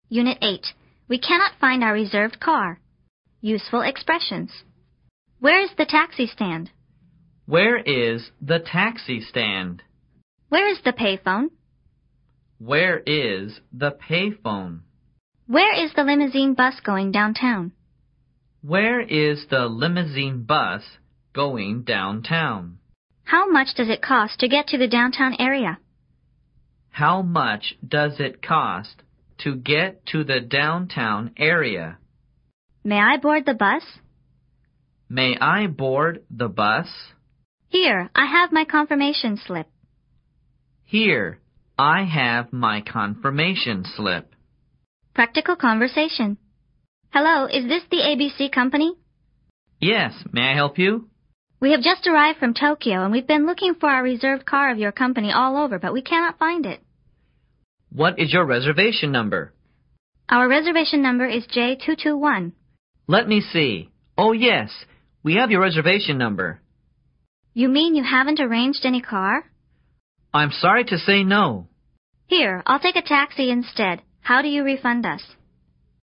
Unit 8. We cannot find our reserved car. Useful expressions. Where is the taxi stand? Where is the taxi stand? Where is the payphone? Where is the payphone? Where is the limousine bus going downtown? Where is the limousine bus going downtown? How much does it cost to get to the downtown area? How much does it cost to get to the downtown area? May I board the bus? May I board the bus? Here, I have my confirmation slip. Here, I have my confirmation slip. Practical conversation. Hello, is this the ABC company? Yes, may I help you? We have just arrived from Tokyo and we've been looking for our reserved car of your company all over, but we cannot find it. What is your reservation number? Our reservation number is J221. Let me see. Oh, yes, we have your reservation number. You mean you haven't arranged any car? I'm sorry to say no. Here, I'll take a taxi instead. How do you refund us?